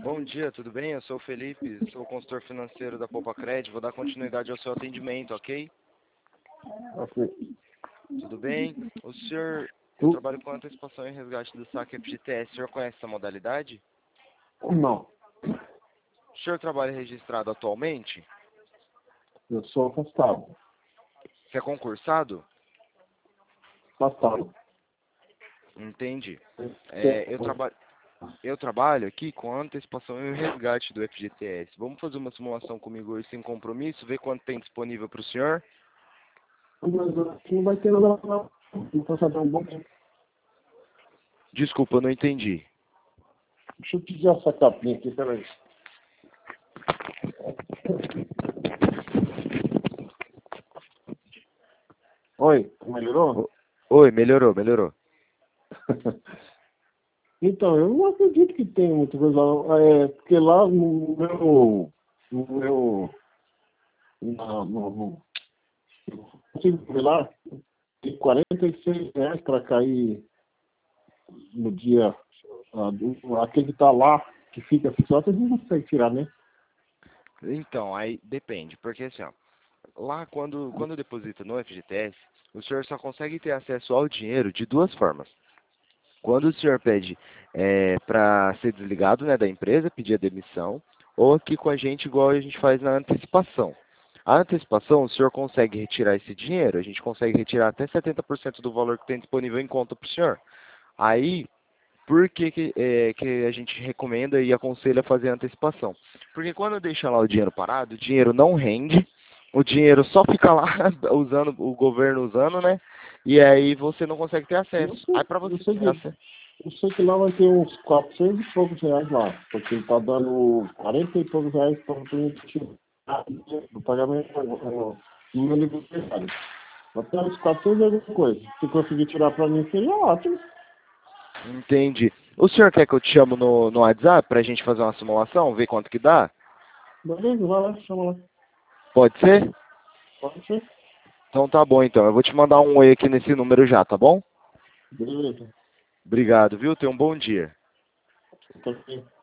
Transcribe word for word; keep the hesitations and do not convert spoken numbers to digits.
Bom dia, tudo bem? Eu sou o Felipe, sou o consultor financeiro da Poupa Cred. Vou dar continuidade ao seu atendimento, ok? Ok. Tudo bem? O senhor, eu Tu? trabalho com antecipação e resgate do saque F G T S. O senhor conhece essa modalidade? Não. O senhor trabalha registrado atualmente? Eu sou afastado. Você é concursado? Afastado. Entendi. É, eu, traba eu trabalho aqui com a antecipação e o resgate do F G T S. Vamos fazer uma simulação comigo hoje sem compromisso, ver quanto tem disponível para o senhor? Mas aqui não vai ter nada não. Não posso saber um bom tempo. Desculpa, eu não entendi. Deixa eu tirar essa capinha aqui, peraí. Oi, melhorou? Oi, melhorou, melhorou. Então, eu não acredito que tem muita coisa lá. É, porque lá no meu. No meu. Na, no, no, eu consigo ver lá, tem quarenta e seis reais para cair no dia. Ah, do- aquele que tá lá, que fica fixado, a gente não consegue tirar, né? Então, aí depende, porque assim, ó, lá quando, quando deposita no F G T S, o senhor só consegue ter acesso ao dinheiro de duas formas. Quando o senhor pede é, para ser desligado, né, da empresa, pedir a demissão, ou aqui com a gente, igual a gente faz na antecipação. A antecipação, o senhor consegue retirar esse dinheiro, a gente consegue retirar até setenta por cento do valor que tem disponível em conta para o senhor. Aí, por que, que, é, que a gente recomenda e aconselha fazer a antecipação? Porque quando deixa lá o dinheiro parado, o dinheiro não rende, o dinheiro só fica lá usando, o governo usando, né? E aí você não consegue ter Eu acesso. sei, Aí para eu você sei ter que, acesso. eu sei que lá vai ter uns quatrocentos e poucos reais lá, porque ele tá dando quarenta e poucos reais para o cliente tirar do pagamento no no meu aniversário. Até uns quatrocentos e alguma coisa. Se conseguir tirar para mim, seria ótimo. Entendi. O senhor quer que eu te chamo no, no WhatsApp pra gente fazer uma simulação, ver quanto que dá? Beleza, vai lá, chama lá. Pode ser? Pode ser? Então tá bom então. Eu vou te mandar um oi aqui nesse número já, tá bom? Beleza. Obrigado, viu? Tenha um bom dia. Tá bem.